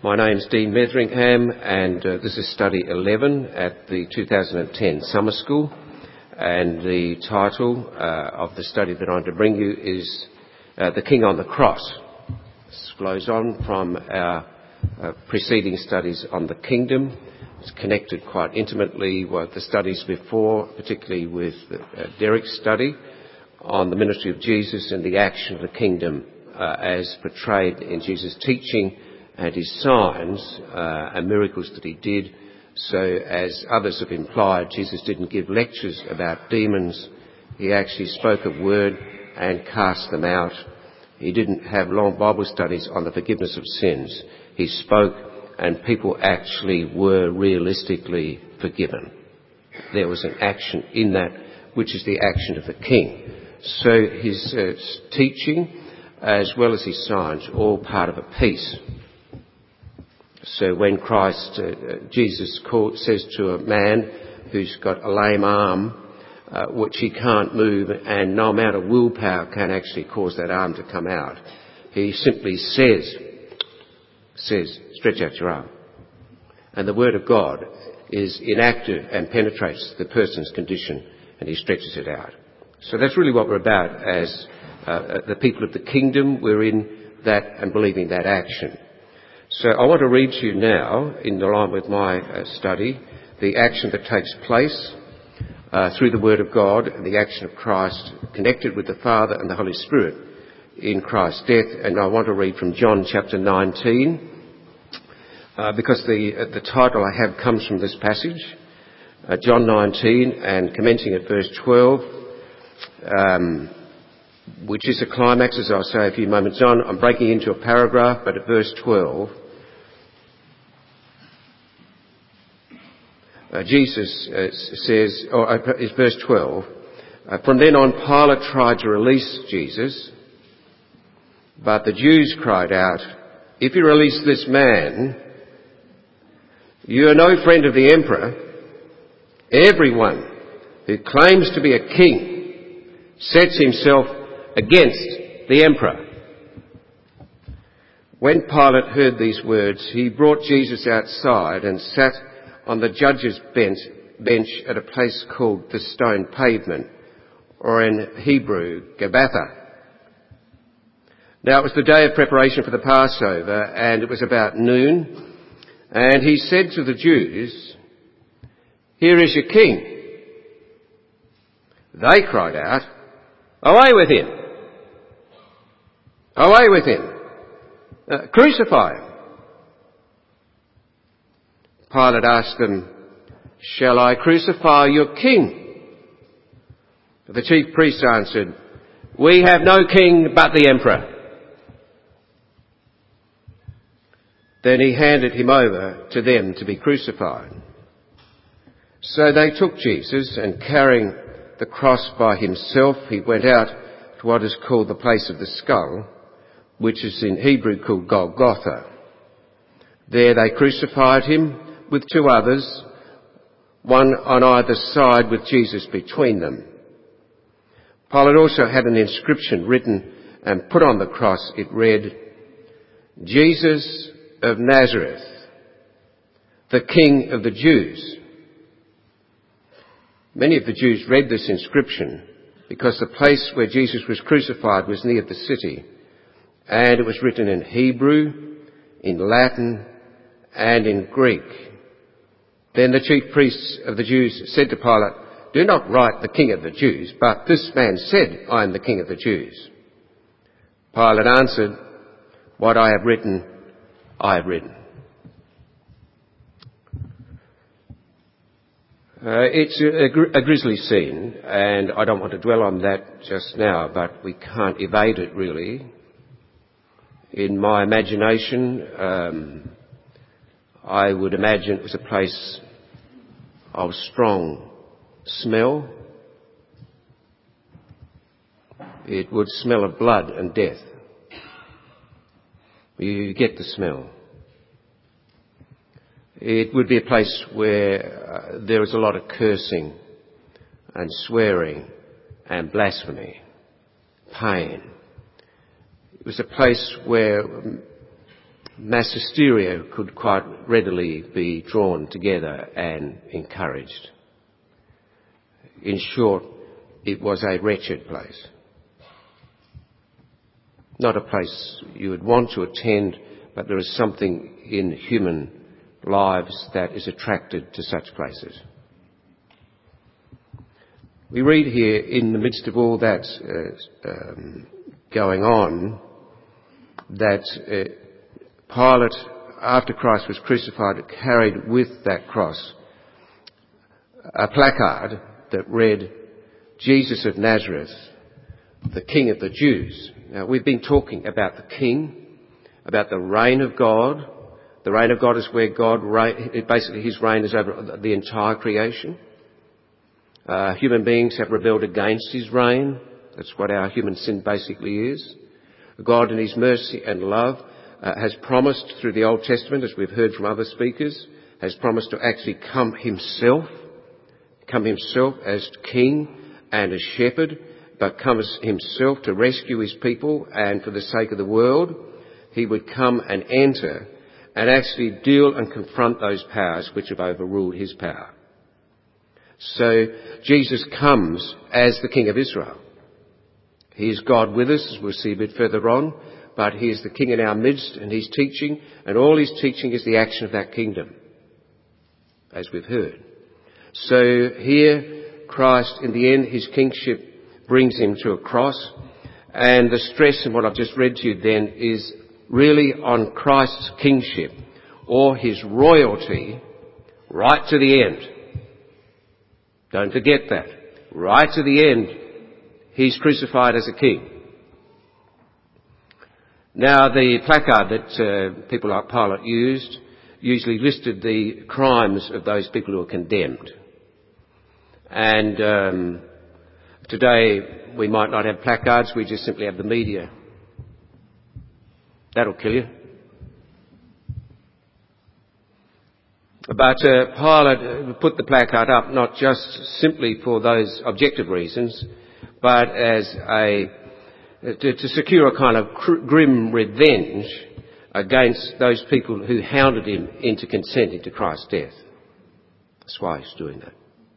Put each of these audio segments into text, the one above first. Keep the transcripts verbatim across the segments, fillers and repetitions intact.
My name's Dean Metheringham, and uh, this is study eleven at the two thousand ten summer school. And the title uh, of the study that I'm to bring you is uh, The King on the Cross. This flows on from our uh, preceding studies on the kingdom. It's connected quite intimately with the studies before, particularly with uh, Derek's study on the ministry of Jesus and the action of the kingdom uh, as portrayed in Jesus' teaching and his signs uh, and miracles that he did. So, as others have implied, Jesus didn't give lectures about demons. He actually spoke a word and cast them out. He didn't have long Bible studies on the forgiveness of sins. He spoke and people actually were realistically forgiven. There was an action in that, which is the action of the King. So his uh, teaching, as well as his signs, all part of a piece. So when Christ, uh, Jesus called, says to a man who's got a lame arm, uh, which he can't move, and no amount of willpower can actually cause that arm to come out, he simply says, says, stretch out your arm. And the word of God is inactive and penetrates the person's condition, and he stretches it out. So that's really what we're about as uh, the people of the kingdom. We're in that and believing that action. So I want to read to you now, in line with my uh, study, the action that takes place uh, through the Word of God and the action of Christ connected with the Father and the Holy Spirit in Christ's death. And I want to read from John chapter nineteen, uh, because the uh, the title I have comes from this passage, uh, John nineteen, and commencing at verse twelve, um, which is a climax, as I'll say a few moments on. I'm breaking into a paragraph, but at verse twelve, Uh, Jesus uh, says, or uh, is verse twelve, uh, from then on Pilate tried to release Jesus, but the Jews cried out, if you release this man, you are no friend of the emperor. Everyone who claims to be a king sets himself against the emperor. When Pilate heard these words, he brought Jesus outside and sat on the judge's bench, bench at a place called the Stone Pavement, or in Hebrew, Gabbatha. Now it was the day of preparation for the Passover, and it was about noon, and he said to the Jews, here is your king. They cried out, away with him! Away with him! Uh, crucify him! Pilate asked them, shall I crucify your king? The chief priests answered, we have no king but the emperor. Then he handed him over to them to be crucified. So they took Jesus, and carrying the cross by himself, he went out to what is called the place of the skull, which is in Hebrew called Golgotha. There they crucified him with two others, one on either side with Jesus between them. Pilate also had an inscription written and put on the cross. It read, Jesus of Nazareth, the King of the Jews. Many of the Jews read this inscription because the place where Jesus was crucified was near the city, and it was written in Hebrew, in Latin, and in Greek. Then the chief priests of the Jews said to Pilate, do not write the King of the Jews, but this man said, I am the King of the Jews. Pilate answered, what I have written, I have written. Uh, it's a, a, gr- a grisly scene, and I don't want to dwell on that just now, but we can't evade it really. In my imagination, um, I would imagine it was a place of strong smell. It would smell of blood and death. You get the smell. It would be a place where uh, there was a lot of cursing and swearing and blasphemy, pain. It was a place where mass hysteria could quite readily be drawn together and encouraged. In short, it was a wretched place. Not a place you would want to attend, but there is something in human lives that is attracted to such places. We read here, in the midst of all that uh, um, going on, that uh, Pilate, after Christ was crucified, carried with that cross a placard that read, "Jesus of Nazareth, the King of the Jews." Now, we've been talking about the King, about the reign of God. The reign of God is where God reign, basically his reign is over the entire creation. Uh, human beings have rebelled against his reign. That's what our human sin basically is. God in his mercy and love uh, has promised through the Old Testament, as we've heard from other speakers, has promised to actually come himself, come himself as king and as shepherd, but comes himself to rescue his people, and for the sake of the world, he would come and enter and actually deal and confront those powers which have overruled his power. So Jesus comes as the King of Israel. He is God with us, as we'll see a bit further on, but he is the King in our midst, and he's teaching, and all his teaching is the action of that kingdom, as we've heard. So here, Christ, in the end, his kingship brings him to a cross, and the stress in what I've just read to you then is really on Christ's kingship or his royalty right to the end. Don't forget that. Right to the end, he's crucified as a king. Now, the placard that uh, people like Pilate used usually listed the crimes of those people who were condemned. And um, today we might not have placards, we just simply have the media. That'll kill you. But uh, Pilate put the placard up not just simply for those objective reasons, but as a to, to secure a kind of cr- grim revenge against those people who hounded him into consenting to Christ's death. That's why he's doing that.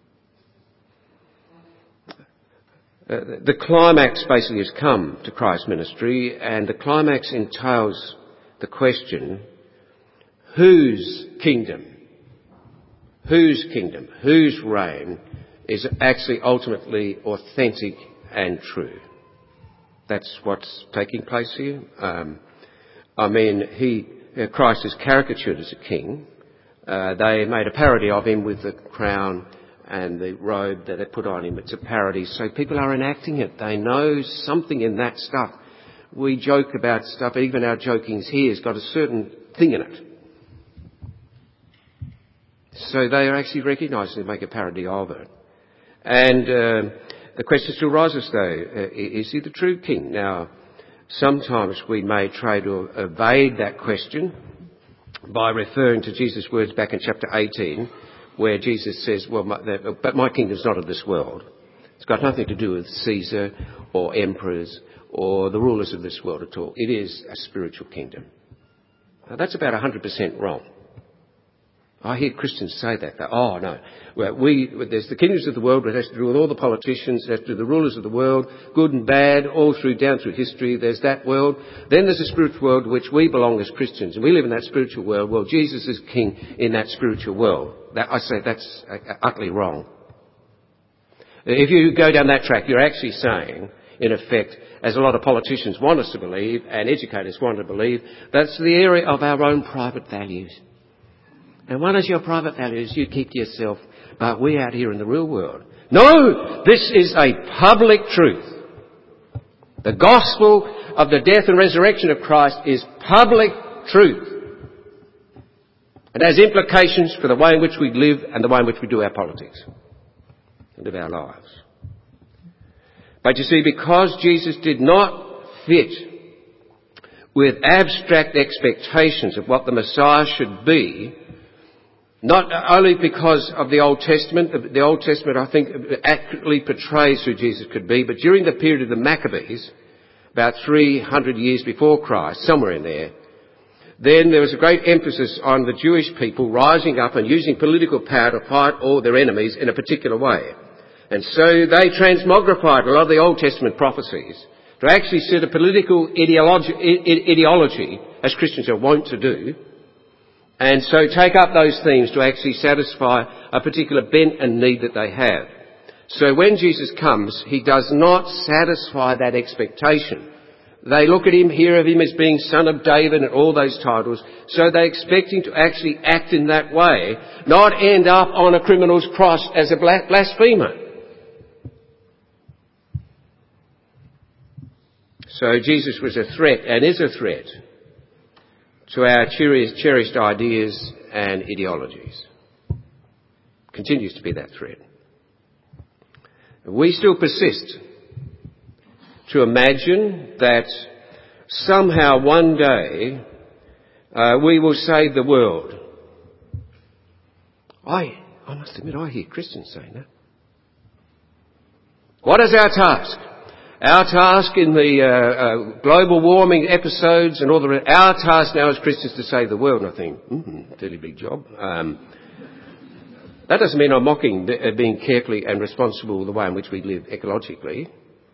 Uh, the climax basically has come to Christ's ministry, and the climax entails the question, whose kingdom, whose kingdom, whose reign is actually ultimately authentic and true? That's what's taking place here. Um, I mean, he, uh, Christ is caricatured as a king. Uh, they made a parody of him with the crown and the robe that they put on him. It's a parody. So people are enacting it. They know something in that stuff. We joke about stuff. Even our jokings here has got a certain thing in it. So they are actually recognising to make a parody of it. And uh, the question still rises, though, uh, is he the true king? Now, sometimes we may try to evade that question by referring to Jesus' words back in chapter eighteen, where Jesus says, well, my, but my kingdom's not of this world. It's got nothing to do with Caesar or emperors or the rulers of this world at all. It is a spiritual kingdom. Now, that's about one hundred percent wrong. I hear Christians say that. They, oh, no. Well, we, there's the kingdoms of the world, but it has to do with all the politicians, it has to do with the rulers of the world, good and bad, all through, down through history. There's that world. Then there's a spiritual world to which we belong as Christians, and we live in that spiritual world. Well, Jesus is king in that spiritual world. That, I say that's utterly wrong. If you go down that track, you're actually saying, in effect, as a lot of politicians want us to believe, and educators want to believe, that's the area of our own private values. And what is your private values? You keep to yourself, but we out here in the real world. No! This is a public truth. The gospel of the death and resurrection of Christ is public truth. It has implications for the way in which we live and the way in which we do our politics and live our lives. But you see, because Jesus did not fit with abstract expectations of what the Messiah should be, not only because of the Old Testament, the Old Testament I think accurately portrays who Jesus could be, but during the period of the Maccabees, about three hundred years before Christ, somewhere in there, then there was a great emphasis on the Jewish people rising up and using political power to fight all their enemies in a particular way. And so they transmogrified a lot of the Old Testament prophecies to actually set a political ideology, ideology as Christians are wont to do, and so take up those themes to actually satisfy a particular bent and need that they have. So when Jesus comes, he does not satisfy that expectation. They look at him, hear of him as being Son of David and all those titles, so they expect him to actually act in that way, not end up on a criminal's cross as a blasphemer. So Jesus was a threat and is a threat to our cherished ideas and ideologies. Continues to be that threat. We still persist to imagine that somehow one day uh, we will save the world. I, I must admit, I hear Christians saying that. What is our task? Our task in the uh, uh, global warming episodes and all the rest, our task now as Christians to save the world. And I think, mm, fairly big job. Um, that doesn't mean I'm mocking the, uh, being carefully and responsible the way in which we live ecologically.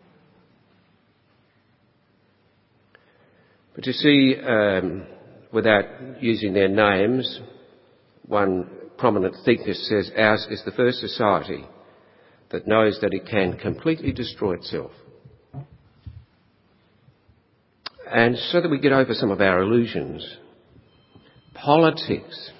But you see, um, without using their names, one prominent thinker says ours is the first society that knows that it can completely destroy itself. And so that we get over some of our illusions, politics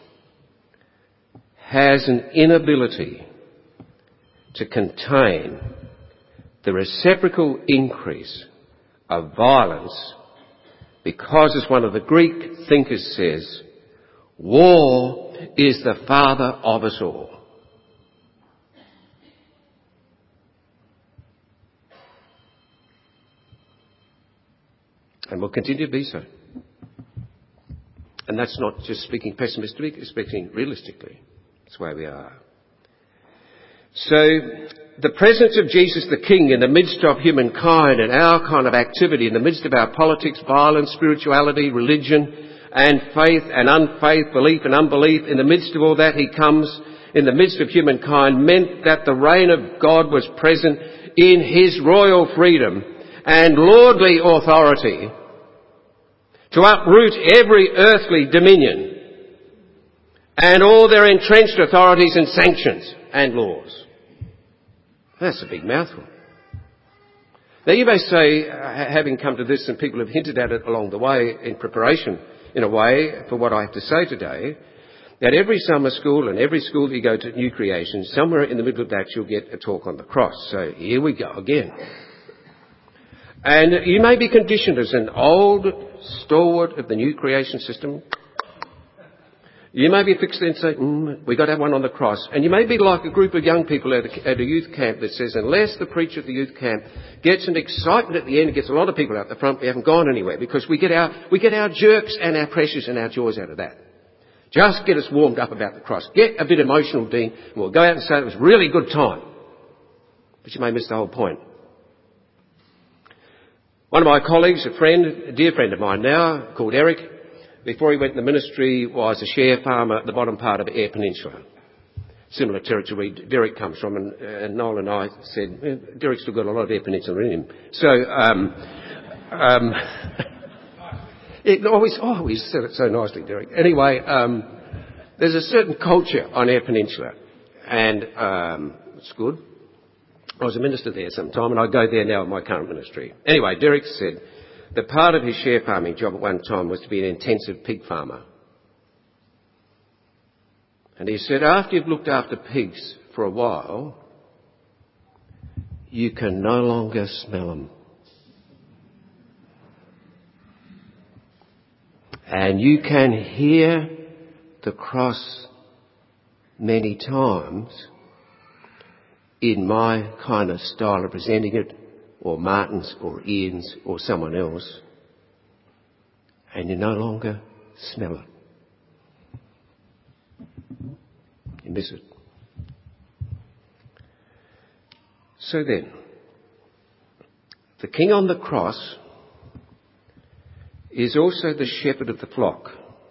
has an inability to contain the reciprocal increase of violence because, as one of the Greek thinkers says, war is the father of us all. And will continue to be so. And that's not just speaking pessimistically, it's speaking realistically. That's where we are. So, the presence of Jesus the King in the midst of humankind and our kind of activity, in the midst of our politics, violence, spirituality, religion, and faith and unfaith, belief and unbelief, in the midst of all that, he comes in the midst of humankind, meant that the reign of God was present in his royal freedom and lordly authority to uproot every earthly dominion and all their entrenched authorities and sanctions and laws. That's a big mouthful. Now you may say, having come to this, and people have hinted at it along the way in preparation, in a way, for what I have to say today, that every summer school and every school that you go to, New Creation, somewhere in the middle of that you'll get a talk on the cross. So here we go again. And you may be conditioned as an old stalwart of the New Creation system. You may be fixed and say, mm, we've got to have one on the cross. And you may be like a group of young people at a, at a youth camp that says, unless the preacher at the youth camp gets an excitement at the end and gets a lot of people out the front, we haven't gone anywhere, because we get our, we get our jerks and our pressures and our joys out of that. Just get us warmed up about the cross. Get a bit emotional, Dean, and we'll go out and say it was a really good time. But you may miss the whole point. One of my colleagues, a friend, a dear friend of mine now, called Eric, before he went in the ministry, was a share farmer at the bottom part of Eyre Peninsula. Similar territory Derek comes from, and, and Noel and I said, eh, Derek's still got a lot of Eyre Peninsula in him. So, um, um, it always, oh, he said it so nicely, Derek. Anyway, um, there's a certain culture on Eyre Peninsula, and um, it's good. I was a minister there sometime, and I go there now in my current ministry. Anyway, Derek said that part of his share farming job at one time was to be an intensive pig farmer. And he said, after you've looked after pigs for a while, you can no longer smell them. And you can hear the cross many times in my kind of style of presenting it, or Martin's, or Ian's, or someone else, and you no longer smell it. You miss it. So then, the King on the cross is also the shepherd of the flock.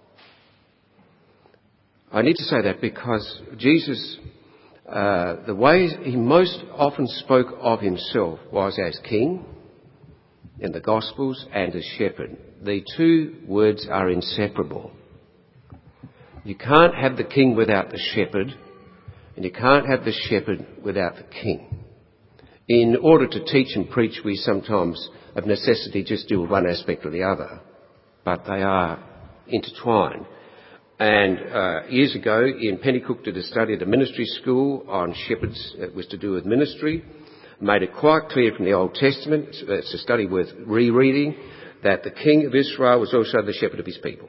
I need to say that because Jesus, uh, the way he most often spoke of himself was as king in the Gospels and as shepherd. The two words are inseparable. You can't have the king without the shepherd, and you can't have the shepherd without the king. In order to teach and preach, we sometimes, of necessity, just deal with one aspect or the other, but they are intertwined. And uh, years ago, Ian Pennycook did a study at a ministry school on shepherds. It was to do with ministry. Made it quite clear from the Old Testament, it's a study worth rereading, that the king of Israel was also the shepherd of his people.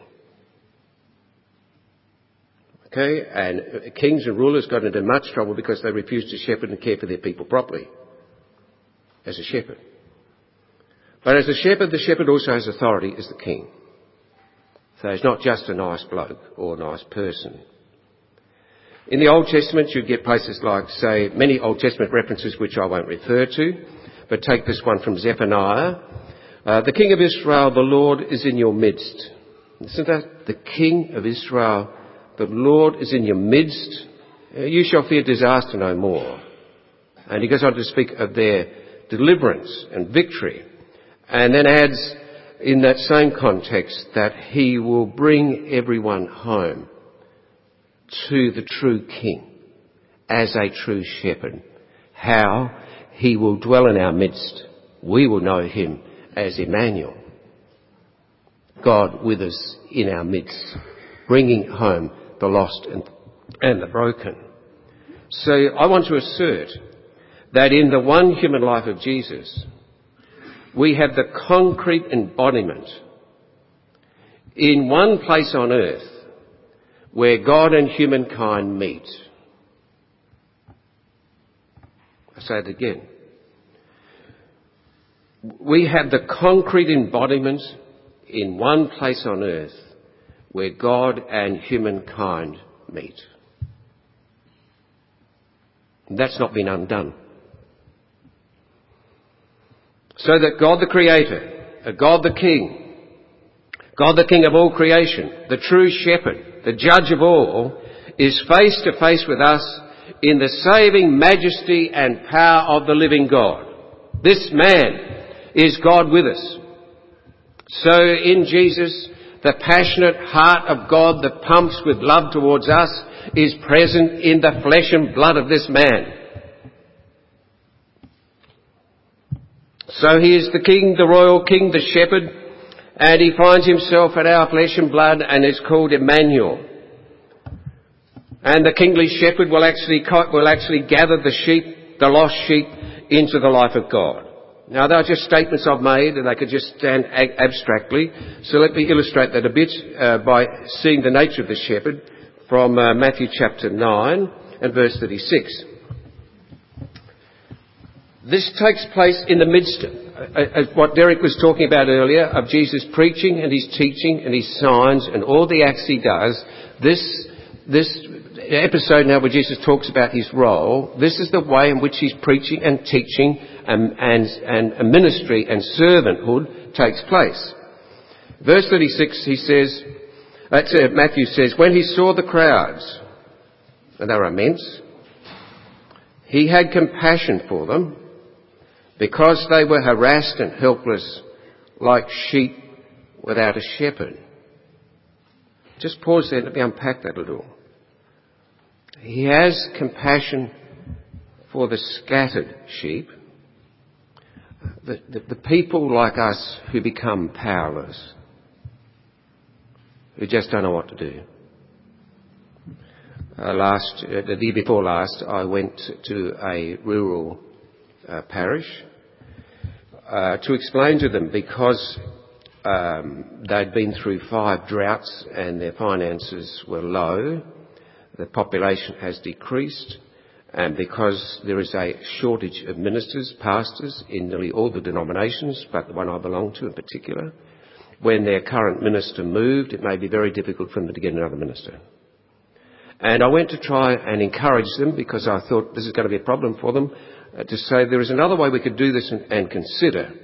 Okay, and kings and rulers got into much trouble because they refused to shepherd and care for their people properly as a shepherd. But as a shepherd, the shepherd also has authority as the king. So he's not just a nice bloke or a nice person. In the Old Testament, you get places like, say, many Old Testament references which I won't refer to, but take this one from Zephaniah. Uh, the King of Israel, the Lord, is in your midst. Isn't that the King of Israel? The Lord is in your midst. You shall fear disaster no more. And he goes on to speak of their deliverance and victory. And then adds in that same context that he will bring everyone home to the true King as a true shepherd. How? He will dwell in our midst. We will know him as Emmanuel. God with us in our midst, bringing home the lost and, and the broken. So I want to assert that in the one human life of Jesus, we have the concrete embodiment in one place on earth where God and humankind meet. I say it again. We have the concrete embodiment in one place on earth where God and humankind meet. And that's not been undone. So that God the Creator, God the King, God the King of all creation, the true shepherd, the judge of all, is face to face with us in the saving majesty and power of the living God. This man is God with us. So in Jesus, the passionate heart of God that pumps with love towards us is present in the flesh and blood of this man. So he is the King, the royal King, the shepherd, and he finds himself at our flesh and blood and is called Emmanuel. And the kingly shepherd will actually, will actually gather the sheep, the lost sheep, into the life of God. Now, they are just statements I've made, and they could just stand ag- abstractly. So let me illustrate that a bit uh, by seeing the nature of the shepherd from uh, Matthew chapter nine and verse thirty-six. This takes place in the midst of uh, what Derek was talking about earlier, of Jesus preaching and his teaching and his signs and all the acts he does. This, this episode now where Jesus talks about his role, this is the way in which his preaching and teaching and, and, and a ministry and servanthood takes place. Verse thirty-six, he says, that's, uh, Matthew says, when he saw the crowds, and they were immense, he had compassion for them, because they were harassed and helpless like sheep without a shepherd. Just pause there and let me unpack that a little. He has compassion for the scattered sheep, the, the, the people like us who become powerless, who just don't know what to do. Uh, last, uh, the year before last, I went to a rural uh, parish uh, to explain to them, because um, they'd been through five droughts and their finances were low, the population has decreased, and because there is a shortage of ministers, pastors in nearly all the denominations, but the one I belong to in particular, when their current minister moved, it may be very difficult for them to get another minister. And I went to try and encourage them, because I thought this is going to be a problem for them, uh, to say there is another way we could do this and, and consider,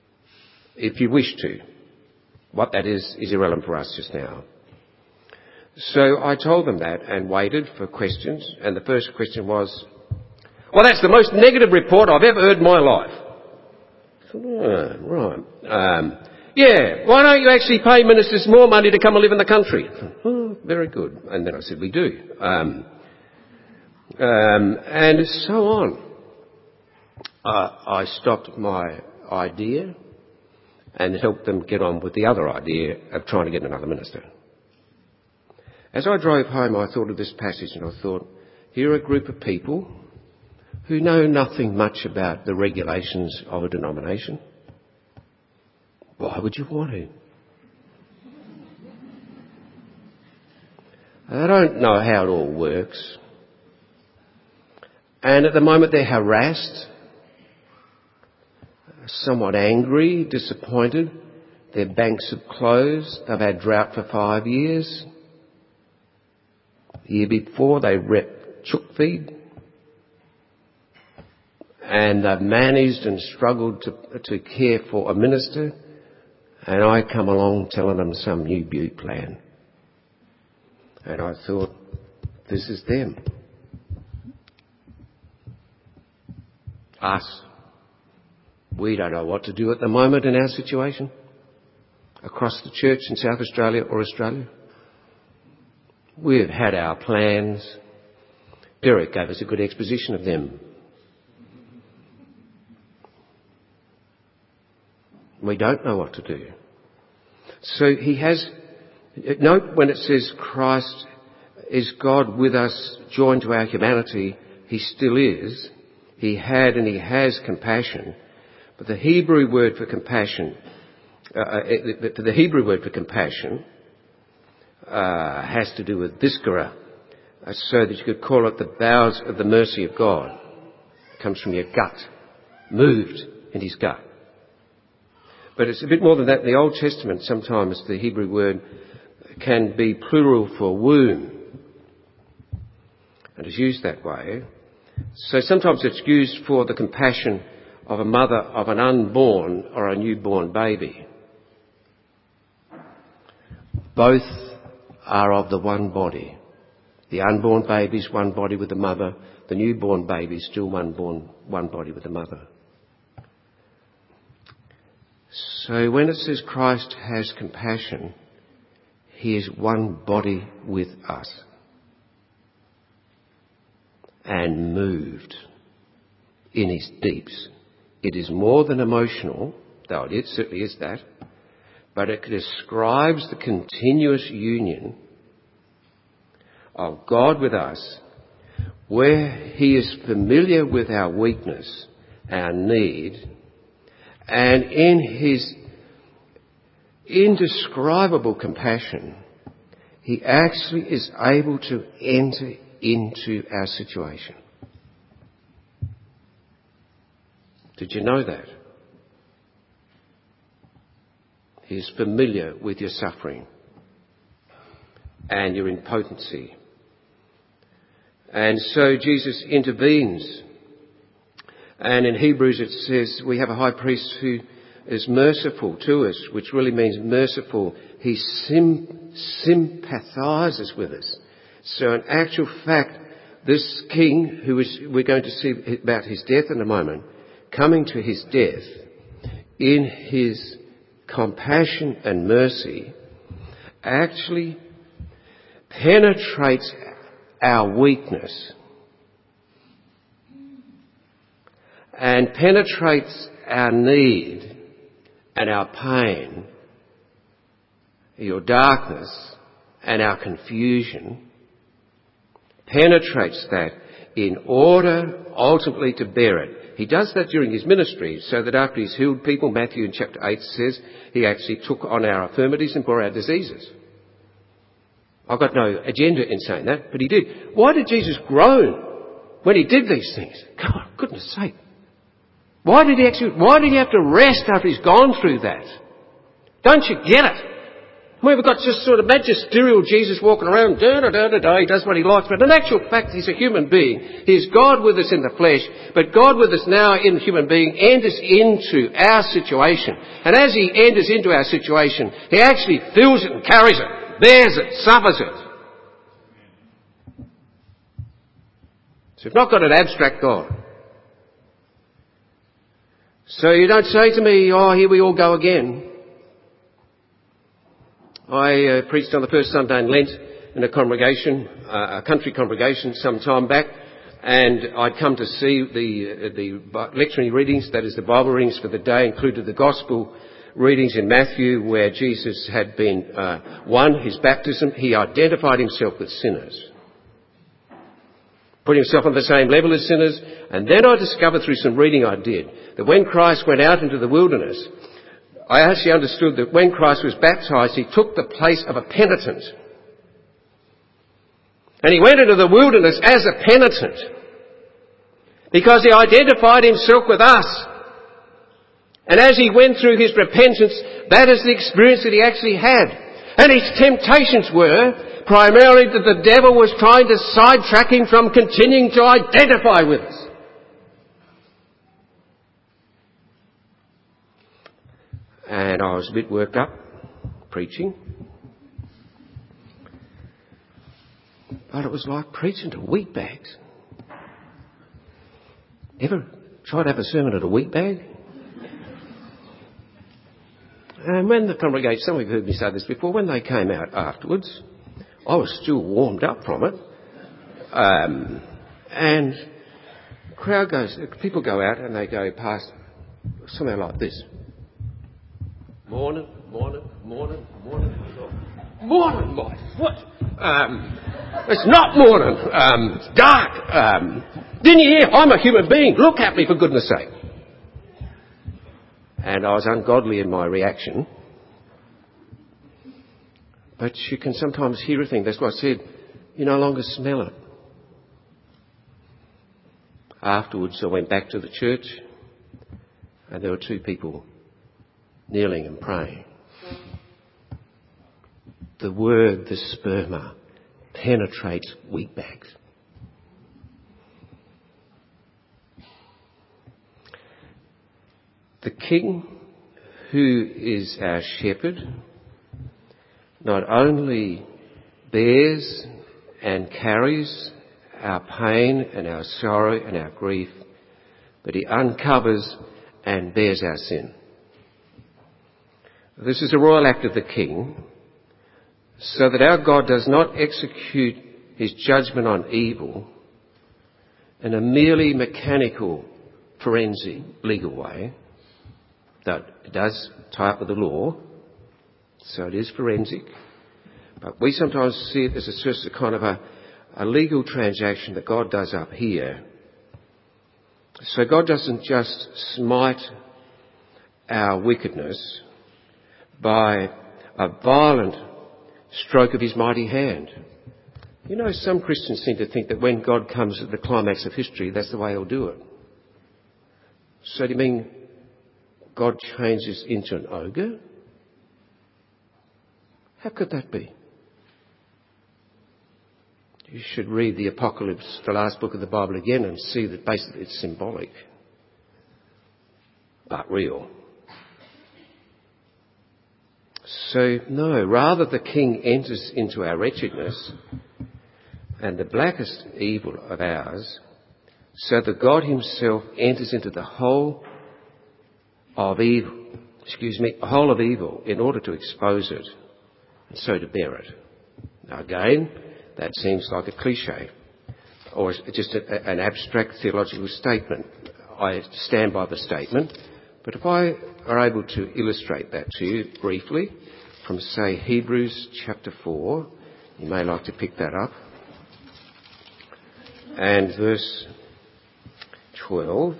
if you wish to. What that is, is irrelevant for us just now. So I told them that and waited for questions, and the first question was, well, that's the most negative report I've ever heard in my life. I thought, oh, right. Um, yeah, why don't you actually pay ministers more money to come and live in the country? Oh, very good. And then I said, we do. Um, um, and so on. Uh, I stopped my idea and helped them get on with the other idea of trying to get another minister. As I drove home, I thought of this passage and I thought, here are a group of people who know nothing much about the regulations of a denomination. Why would you want to? They don't know how it all works. And at the moment they're harassed, somewhat angry, disappointed. Their banks have closed. They've had drought for five years. The year before they rep chook feed. And they've managed and struggled to, to care for a minister. And I come along telling them some new beauty plan. And I thought, this is them. Us. We don't know what to do at the moment in our situation. Across the church in South Australia or Australia. We've had our plans. Derek gave us a good exposition of them. We don't know what to do. So he has, note when it says Christ is God with us, joined to our humanity, he still is. He had and he has compassion. But the Hebrew word for compassion, uh, the, the Hebrew word for compassion uh, has to do with viscera, uh, so that you could call it the bowels of the mercy of God. It comes from your gut, moved in his gut. But it's a bit more than that. In the Old Testament, sometimes the Hebrew word can be plural for womb. And it's used that way. So sometimes it's used for the compassion of a mother of an unborn or a newborn baby. Both are of the one body. The unborn baby's one body with the mother. The newborn baby's still one born, one body with the mother. So when it says Christ has compassion, he is one body with us. And moved in his deeps. It is more than emotional, though it certainly is that, but it describes the continuous union of God with us, where he is familiar with our weakness, our need, and in his indescribable compassion, he actually is able to enter into our situation. Did you know that? He is familiar with your suffering and your impotency. And so Jesus intervenes. And in Hebrews it says we have a high priest who is merciful to us, which really means merciful. He sim- sympathises with us. So in actual fact, this king, who is, we're going to see about his death in a moment, coming to his death in his compassion and mercy, actually penetrates our weakness and penetrates our need and our pain, your darkness and our confusion, penetrates that in order ultimately to bear it. He does that during his ministry, so that after he's healed people, Matthew in chapter eight says, he actually took on our infirmities and bore our diseases. I've got no agenda in saying that, but he did. Why did Jesus groan when he did these things? God, goodness sake. Why did he actually, why did he have to rest after he's gone through that? Don't you get it? We've got just sort of magisterial Jesus walking around, da da da da da, he does what he likes, but in actual fact he's a human being. He's God with us in the flesh, but God with us now in the human being enters into our situation. And as he enters into our situation, he actually feels it and carries it, bears it, suffers it. So we've not got an abstract God. So you don't say to me, oh, here we all go again. I uh, preached on the first Sunday in Lent in a congregation, uh, a country congregation some time back, and I'd come to see the, uh, the lectionary readings, that is the Bible readings for the day, included the Gospel readings in Matthew where Jesus had been, uh, one, his baptism, he identified himself with sinners. Put himself on the same level as sinners, and then I discovered through some reading I did that when Christ went out into the wilderness, I actually understood that when Christ was baptised, he took the place of a penitent. And he went into the wilderness as a penitent because he identified himself with us. And as he went through his repentance, that is the experience that he actually had. And his temptations were primarily that the devil was trying to sidetrack him from continuing to identify with us. And I was a bit worked up preaching. But it was like preaching to wheat bags. Ever tried to have a sermon at a wheat bag? And when the congregation, some of you have heard me say this before, when they came out afterwards, I was still warmed up from it. Um, and the crowd goes, people go out and they go past something like this. Morning, morning, morning, morning, morning, my foot. Um, it's not morning. Um, it's dark. Um, didn't you hear? I'm a human being. Look at me, for goodness sake. And I was ungodly in my reaction. But you can sometimes hear a thing. That's why I said, you no longer smell it. Afterwards, I went back to the church, and there were two people kneeling and praying. The word, the sperma, penetrates wheat bags. The King, who is our shepherd, not only bears and carries our pain and our sorrow and our grief, but he uncovers and bears our sin. This is a royal act of the King, so that our God does not execute his judgment on evil in a merely mechanical, forensic, legal way. Though it does tie up with the law, so it is forensic. But we sometimes see it as a, just a kind of a, a legal transaction that God does up here. So God doesn't just smite our wickedness by a violent stroke of his mighty hand. You know, some Christians seem to think that when God comes at the climax of history, that's the way he'll do it. So do you mean God changes into an ogre? How could that be? You should read the Apocalypse, the last book of the Bible, again and see that basically it's symbolic, but real. So, no, rather the King enters into our wretchedness and the blackest evil of ours, so that God himself enters into the whole of evil, excuse me, a whole of evil in order to expose it and so to bear it. Now again, that seems like a cliche or just a, an abstract theological statement. I stand by the statement, but if I are able to illustrate that to you briefly from, say, Hebrews chapter four, you may like to pick that up, and verse twelve,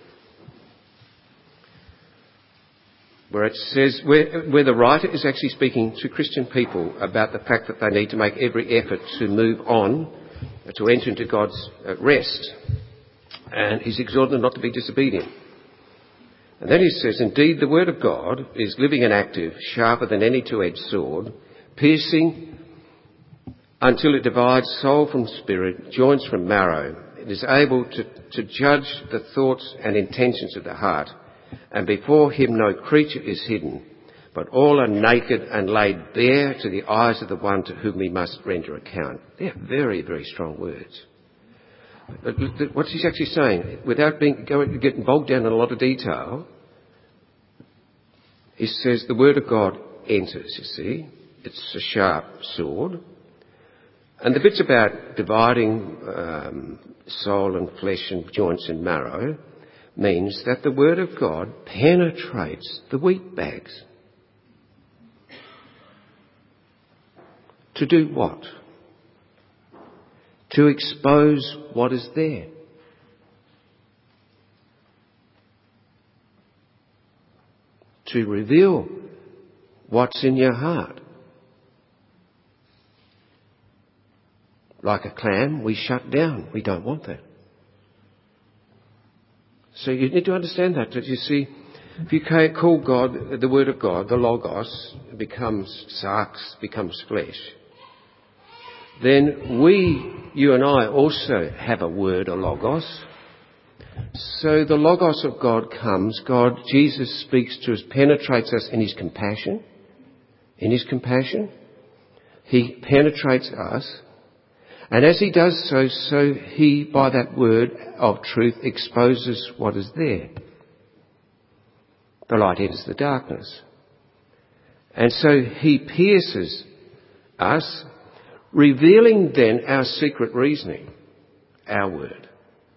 where it says, where, where the writer is actually speaking to Christian people about the fact that they need to make every effort to move on, to enter into God's rest. And he's exhorting them not to be disobedient. And then he says, indeed, the word of God is living and active, sharper than any two-edged sword, piercing until it divides soul from spirit, joints from marrow. It is able to, to judge the thoughts and intentions of the heart. And before him no creature is hidden, but all are naked and laid bare to the eyes of the one to whom we must render account. They're very, very strong words. What's he actually saying? Without being going, getting bogged down in a lot of detail, he says the word of God enters, you see. It's a sharp sword. And the bits about dividing um, soul and flesh and joints and marrow means that the word of God penetrates the wheat bags. To do what? To expose what is there. To reveal what's in your heart. Like a clam, we shut down. We don't want that. So you need to understand that. That you see, if you call God, the Word of God, the Logos, becomes sarx, becomes flesh, then we, you and I, also have a word, a Logos. So the Logos of God comes, God, Jesus speaks to us, penetrates us in His compassion. In His compassion, He penetrates us. And as He does so, so He, by that word of truth, exposes what is there. The light enters the darkness. And so He pierces us, revealing then our secret reasoning, our word.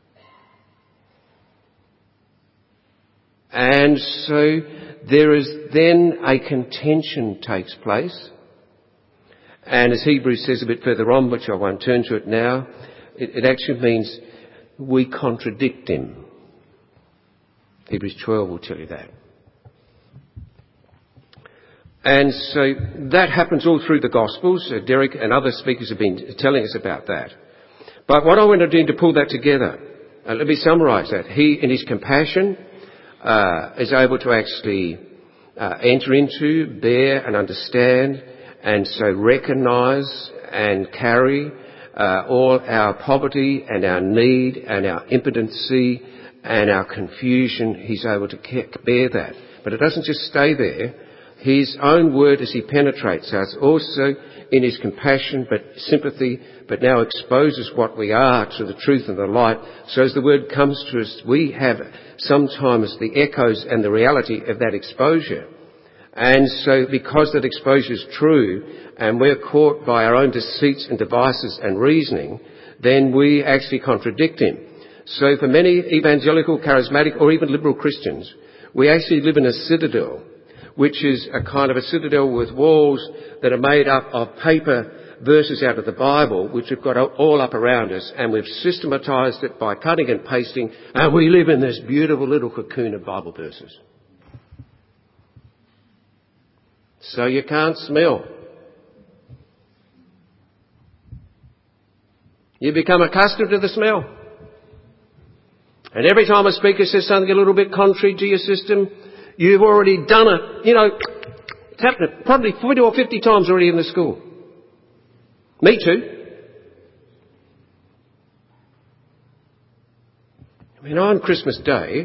And so there is then a contention takes place. And as Hebrews says a bit further on, which I won't turn to it now, it, it actually means we contradict Him. Hebrews twelve will tell you that. And so that happens all through the Gospels. Uh, Derek and other speakers have been telling us about that. But what I want to do to pull that together, uh, let me summarise that. He, in His compassion, uh, is able to actually uh, enter into, bear and understand, and so recognise and carry uh, all our poverty and our need and our impotency and our confusion. He's able to bear that. But it doesn't just stay there. His own word, as He penetrates us, also in His compassion but sympathy, but now exposes what we are to the truth and the light. So as the word comes to us, we have sometimes the echoes and the reality of that exposure. And so because that exposure is true and we're caught by our own deceits and devices and reasoning, then we actually contradict Him. So for many evangelical, charismatic or even liberal Christians, we actually live in a citadel, which is a kind of a citadel with walls that are made up of paper verses out of the Bible, which we've got all up around us, and we've systematised it by cutting and pasting, and we live in this beautiful little cocoon of Bible verses. So you can't smell. You become accustomed to the smell. And every time a speaker says something a little bit contrary to your system, you've already done it. You know, it's happened probably forty or fifty times already in the school. Me too. I mean, on Christmas Day,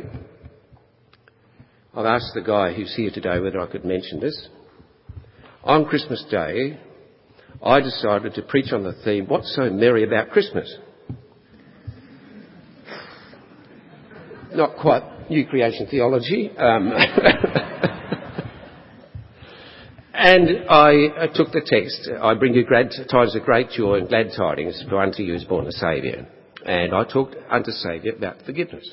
I've asked the guy who's here today whether I could mention this. On Christmas Day, I decided to preach on the theme, what's so merry about Christmas? Not quite new creation theology. Um, and I, I took the text, I bring you glad tidings of great joy and glad tidings, for unto you is born a Saviour. And I talked unto Saviour about forgiveness.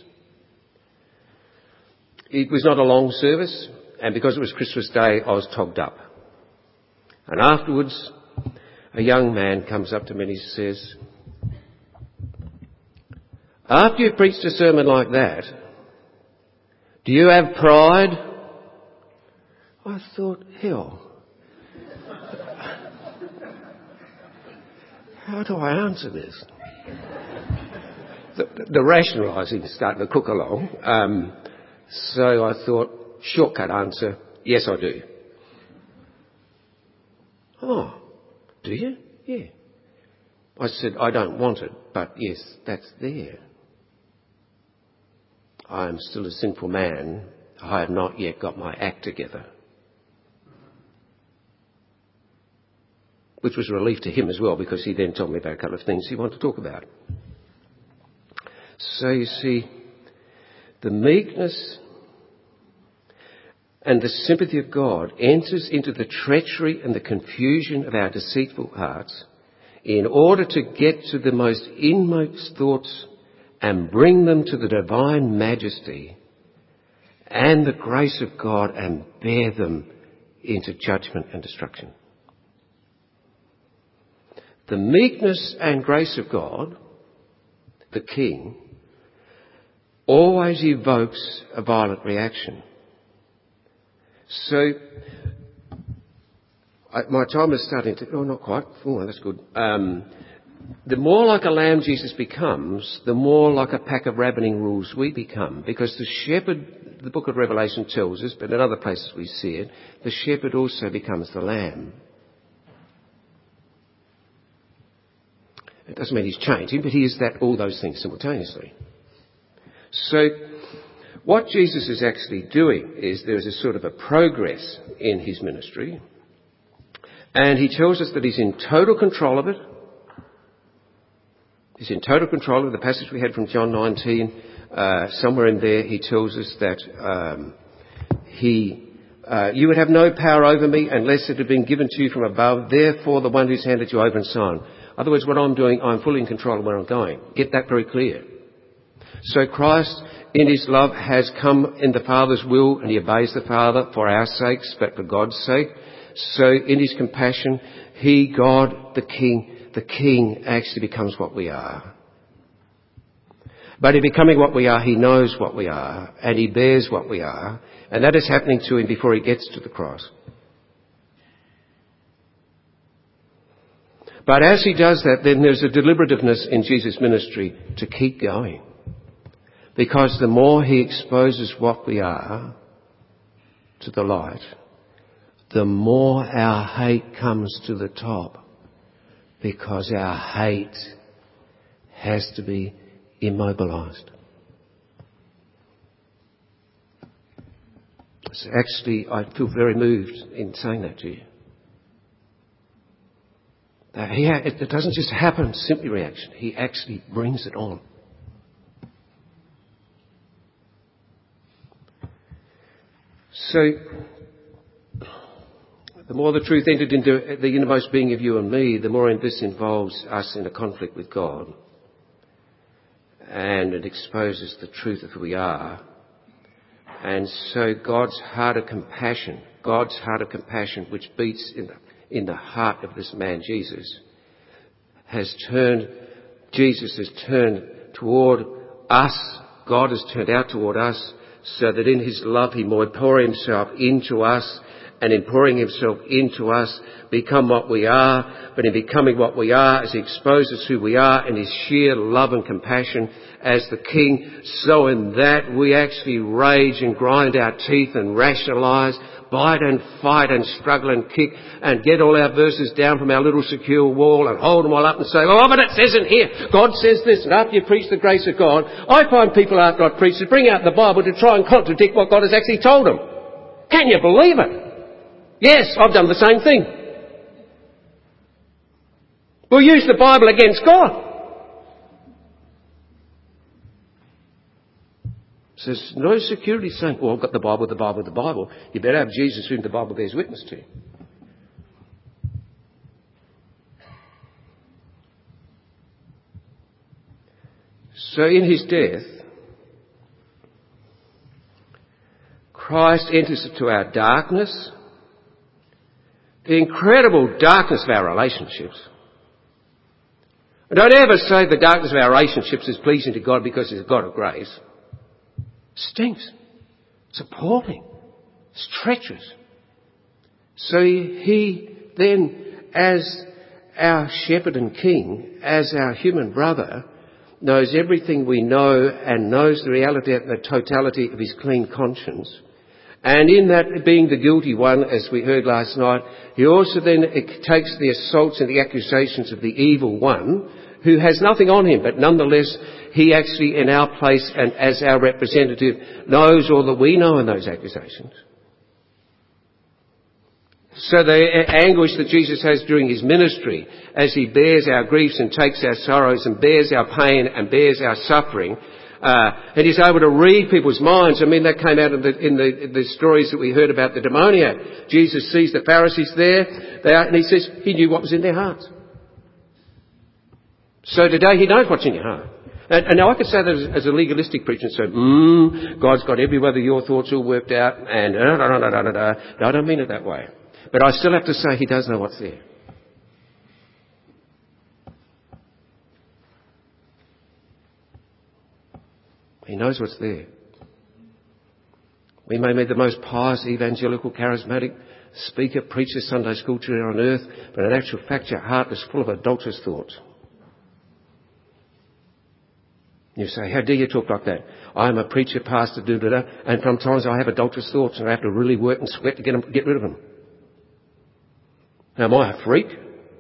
It was not a long service, and because it was Christmas Day, I was togged up. And afterwards, a young man comes up to me and he says, after you've preached a sermon like that, do you have pride? I thought, hell, how do I answer this? The, the rationalising is starting to cook along. Um, so I thought, shortcut answer, yes I do. Oh, do you? Yeah. I said, I don't want it, but yes, that's there. I am still a sinful man. I have not yet got my act together. Which was a relief to him as well, because he then told me about a couple of things he wanted to talk about. So you see, the meekness and the sympathy of God enters into the treachery and the confusion of our deceitful hearts in order to get to the most inmost thoughts and bring them to the divine majesty and the grace of God and bear them into judgment and destruction. The meekness and grace of God, the King, always evokes a violent reaction. So, I, my time is starting to... Oh, not quite. Oh, that's good. Um, the more like a lamb Jesus becomes, the more like a pack of ravening wolves we become. Because the shepherd, the book of Revelation tells us, but in other places we see it, the shepherd also becomes the lamb. It doesn't mean he's changing, but he is that, all those things simultaneously. So, what Jesus is actually doing is there is a sort of a progress in his ministry, and he tells us that he's in total control of it. He's in total control of the passage we had from John nineteen. Uh, somewhere in there he tells us that um, he, uh, you would have no power over me unless it had been given to you from above. Therefore, the one who's handed you over and so on. In other words, what I'm doing, I'm fully in control of where I'm going. Get that very clear. So Christ, in his love, has come in the Father's will, and he obeys the Father for our sakes, but for God's sake. So in his compassion, he, God, the King, the King actually becomes what we are. But in becoming what we are, he knows what we are, and he bears what we are, and that is happening to him before he gets to the cross. But as he does that, then there's a deliberativeness in Jesus' ministry to keep going. Because the more he exposes what we are to the light, the more our hate comes to the top. Because our hate has to be immobilised. So actually, I feel very moved in saying that to you. That he, it doesn't just happen, simply reaction. He actually brings it on. So, the more the truth entered into the innermost being of you and me, the more this involves us in a conflict with God. And it exposes the truth of who we are. And so God's heart of compassion, God's heart of compassion, which beats in the, in the heart of this man Jesus, has turned, Jesus has turned toward us. God has turned out toward us, so that in his love he might pour himself into us, and in pouring himself into us, become what we are. But in becoming what we are, as he exposes who we are in his sheer love and compassion as the King, so in that we actually rage and grind our teeth and rationalise, bite and fight and struggle and kick and get all our verses down from our little secure wall and hold them all up and say, oh, but it says in here, God says this. And after you preach the grace of God, I find people after I preach to bring out the Bible to try and contradict what God has actually told them. Can you believe it? Yes, I've done the same thing. We'll use the Bible against God. So there's no security saying, oh, I've got the Bible, the Bible, the Bible. You better have Jesus whom the Bible bears witness to. So in his death, Christ enters into our darkness, the incredible darkness of our relationships. And don't ever say the darkness of our relationships is pleasing to God because he's a God of grace. It stinks. It's appalling. It's treacherous. So he then, as our shepherd and king, as our human brother, knows everything we know and knows the reality and the totality of his clean conscience. And in that, being the guilty one, as we heard last night, he also then takes the assaults and the accusations of the evil one, who has nothing on him, but nonetheless, he actually, in our place and as our representative, knows all that we know in those accusations. So the anguish that Jesus has during his ministry, as he bears our griefs and takes our sorrows and bears our pain and bears our suffering, uh, and he's able to read people's minds. I mean, that came out in the, in the, the stories that we heard about the demoniac. Jesus sees the Pharisees there, they are, and he says he knew what was in their hearts. So today he knows what's in your heart. And, and now I could say that as, as a legalistic preacher and say, mm, God's got every one of your thoughts all worked out, and da, da, da, da, da, da. No, I don't mean it that way. But I still have to say he does know what's there. He knows what's there. We may be the most pious, evangelical, charismatic speaker, preacher, Sunday school teacher on earth, but in actual fact your heart is full of adulterous thoughts. You say, how dare you talk like that? I'm a preacher, pastor, do da da, and sometimes I have adulterous thoughts and I have to really work and sweat to get them, get rid of them. Now, am I a freak?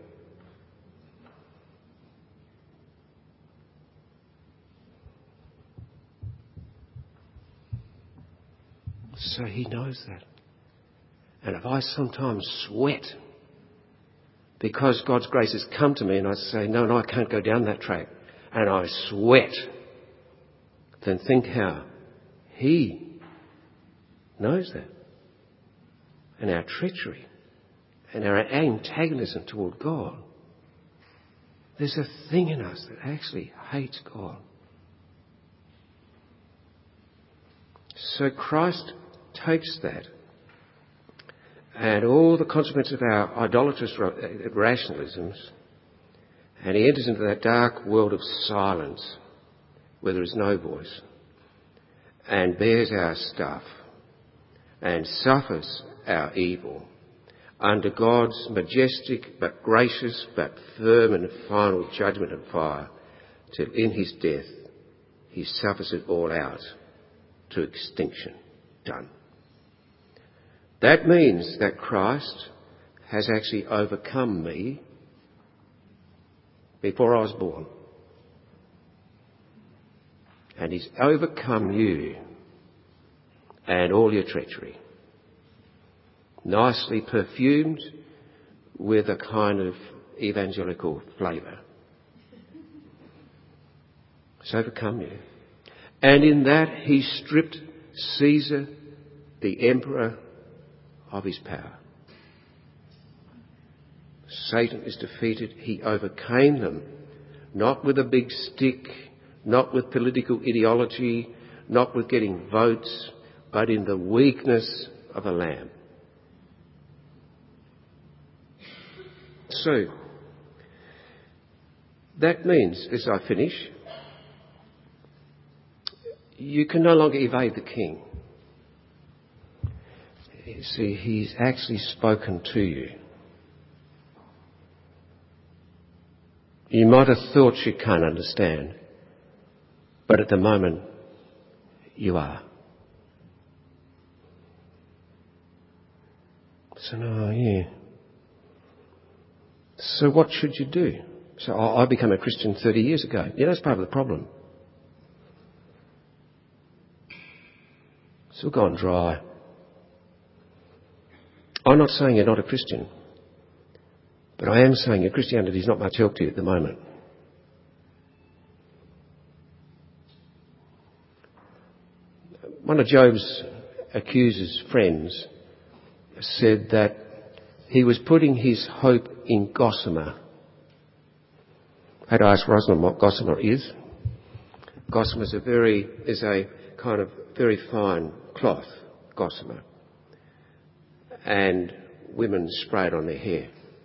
So he knows that. And if I sometimes sweat because God's grace has come to me and I say, no, no, I can't go down that track, and I sweat, then think how he knows that. And our treachery and our antagonism toward God. There's a thing in us that actually hates God. So Christ takes that and all the consequences of our idolatrous rationalisms, and he enters into that dark world of silence where there is no voice, and bears our stuff and suffers our evil under God's majestic but gracious but firm and final judgment and fire, till in his death he suffers it all out to extinction. Done. That means that Christ has actually overcome me before I was born. And he's overcome you and all your treachery. Nicely perfumed with a kind of evangelical flavour. He's overcome you. And in that he stripped Caesar, the emperor, of his power. Satan is defeated. He overcame them, not with a big stick, not with political ideology, not with getting votes, but in the weakness of a lamb. So, that means, as I finish, you can no longer evade the king. You see, he's actually spoken to you. You might have thought you can't understand, but at the moment, you are. So, no, yeah. So what should you do? So I became a Christian thirty years ago. Yeah, that's part of the problem. It's all gone dry. I'm not saying you're not a Christian, but I am saying your Christianity is not much help to you at the moment. One of Job's accuser's friends said that he was putting his hope in gossamer. I had to ask Rosalind what gossamer is. Gossamer is a very is a kind of very fine cloth, gossamer, and women spray it on their hair.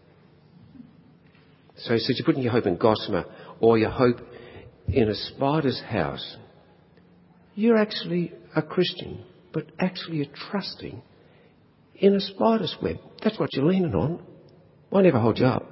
So he said, you're putting your hope in gossamer or your hope in a spider's house. You're actually a Christian, but actually you're trusting in a spider's web. That's what you're leaning on. Won't ever hold you up.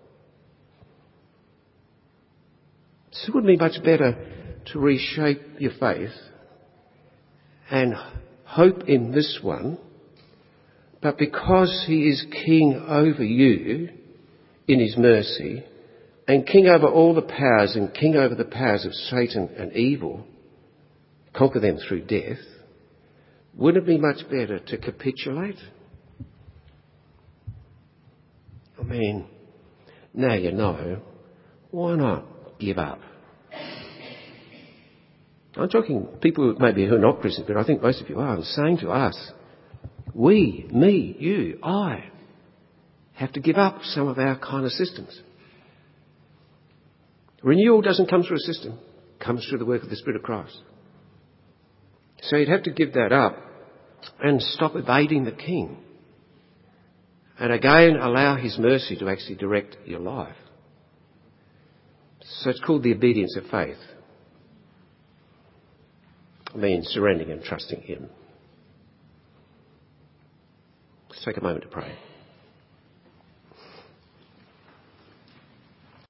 So it would be much better to reshape your faith and hope in this one, but because he is king over you in his mercy, and king over all the powers and king over the powers of Satan and evil, conquer them through death, wouldn't it be much better to capitulate mean, now you know, why not give up? I'm talking people maybe who are not Christians, but I think most of you are. I'm saying to us, we, me, you, I, have to give up some of our kind of systems. Renewal doesn't come through a system. It comes through the work of the Spirit of Christ. So you'd have to give that up and stop evading the King. And again, allow his mercy to actually direct your life. So it's called the obedience of faith. It means surrendering and trusting him. Let's take a moment to pray.